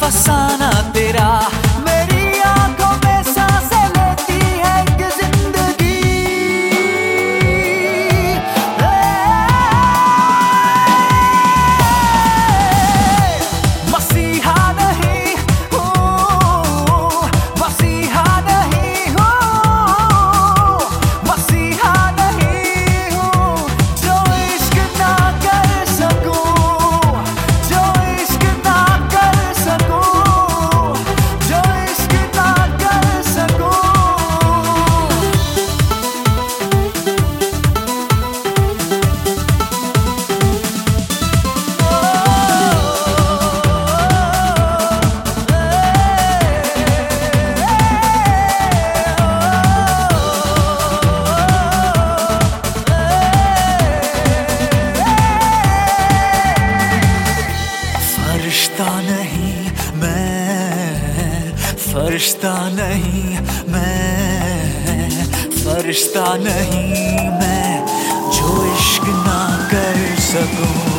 फसाना तेरा मेरी आंखों में सांसें लेती है कि जिंदगी मसीहा नहीं हूँ, मसीहा नहीं हूँ, मसीहा नहीं हूँ जो इश्क ना कर सकूँ, जो इश्क ना कर सकूँ, जो इश्क ना कर सकूँ। फरिश्ता नहीं मैं, फरिश्ता नहीं मैं, फरिश्ता नहीं मैं जो इश्क ना कर सकूं।